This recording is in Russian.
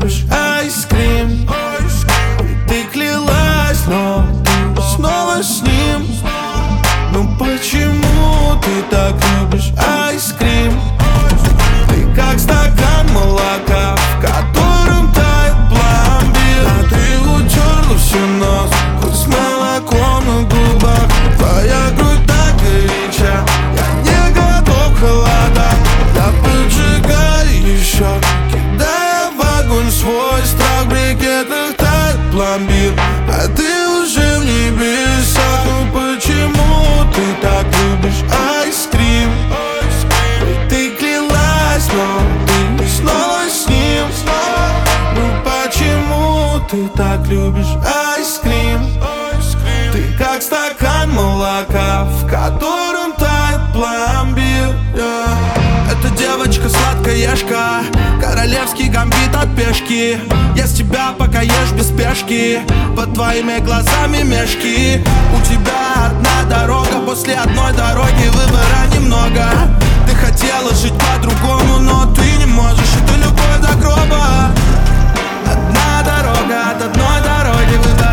любишь айскрим. Ты клялась, но ты снова с ним. Ну почему ты так любишь айскрим? Ты как стакан молока, в котором тает пломбир. А ты утерла всю нос, хоть с молоком на губах. Твоя грудь так горяча, я не готов к холодам. Я поджигаю еще, кидая в огонь свой страх. В брикетах тает пломбир, а ты уже в небесах. Ну почему ты так любишь айскрим? Ты клялась, но ты снова с ним. Ну почему ты так любишь айскрим? Ты как стакан молока, в котором тает пломбир. Эта девочка сладкоежка, королевский гамбит от пешки. Я с тебя пока ешь без спешки, под твоими глазами мешки. У тебя одна дорога, после одной дороги выбора немного. Ты хотела жить по-другому, но ты не можешь, это любовь до гроба. Одна дорога, от одной дороги выбора